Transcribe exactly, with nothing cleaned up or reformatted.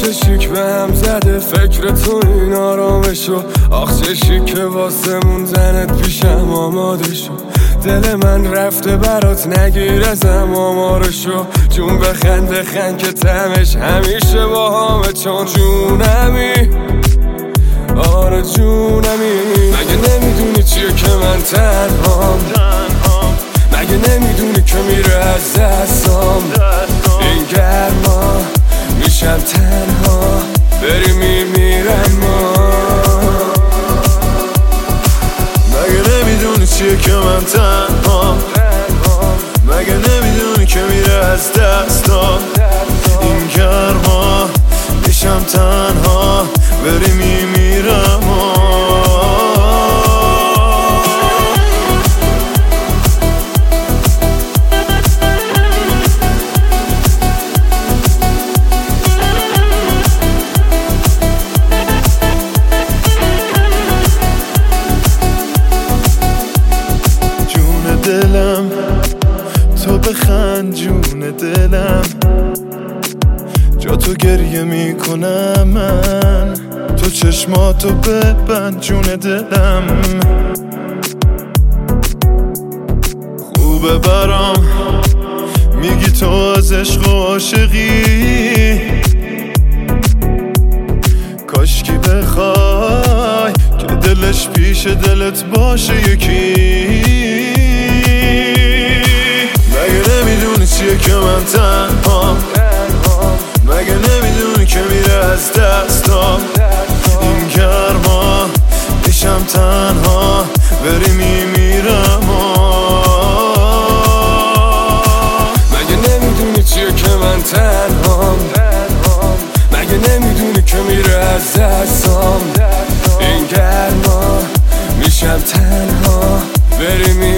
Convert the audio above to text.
چه شیک به هم زده فکر تو این آرامشو. آخ چه شیک که واسه موندنت پیشم آماده شو. دل من رفته برات نگیر ازم آمارشو. جون بخند بخند که تمش همیشه با همه چون جونمی. آره جونمی. مگه نمیدونی چیه که من تنهام؟ مگه نمیدونی که میره از دستام این گرما؟ میشم تنها بری میمیرم ما. مگه نمیدونی چیه که من تنهام؟ مگه نمیدونی که میره از دستام این گرما؟ میشم تنها بری میمیرم ما. دلم تو بخند جون دلم، جا تو گریه میکنم من. تو چشماتو ببند جون دلم. خوبه برام میگی تو از عشق و عاشقی. کاشکی بخوای که دلش پیش دلت باشه یکی. مگه نمیدونی چیه که من تنهام؟ مگه نمیدونی که میره از دستام این گرما؟ میشم تنها بری میمیرم. مگه نمیدونی چیه که من تنهام؟ مگه نمیدونی که میره از دستام این گرما؟ میشم تنها بری میمیرم.